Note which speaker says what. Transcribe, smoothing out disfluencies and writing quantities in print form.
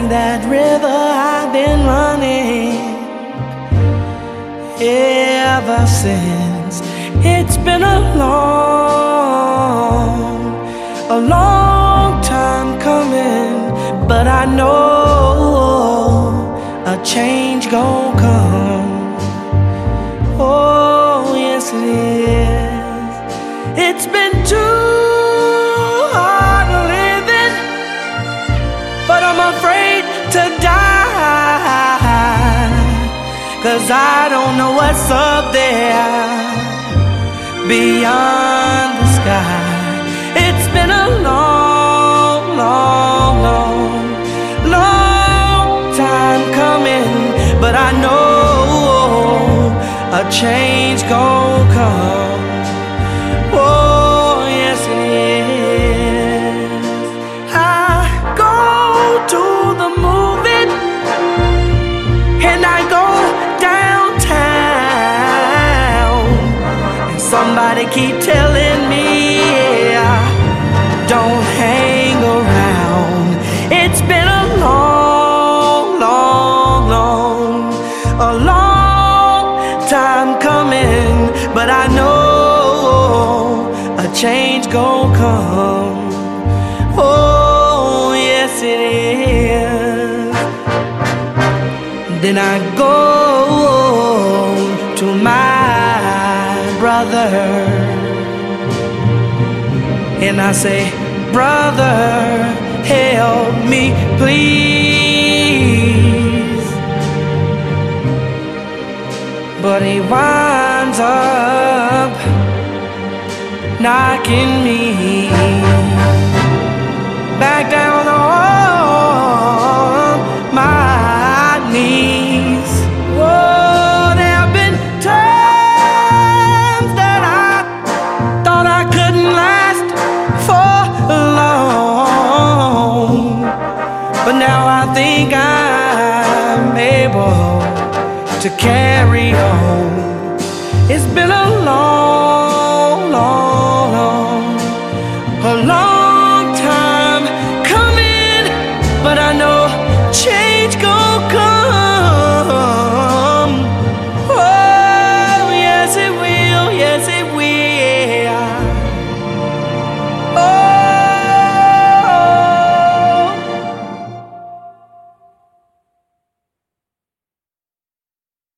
Speaker 1: that river I've been running ever since. It's been a long time coming, but I know a change gon' come. Oh, yes it is. It's been too hard living, but I'm afraid to die, 'cause I don't know what's up there beyond the sky. It's been a long time coming, but I know a change gon' come. Oh, yes it is. I go to the movie and I go downtown, and somebody keep telling me, yeah, don't hang around. It's been a long time coming, but I know a change gon' come. Oh, yes it is. Then I go to my brother and I say, brother, help me please. But he winds up knocking me back down on my knees. Oh, there have been times that I thought I couldn't last for long, but now I think I'm able to carry on. It's been a long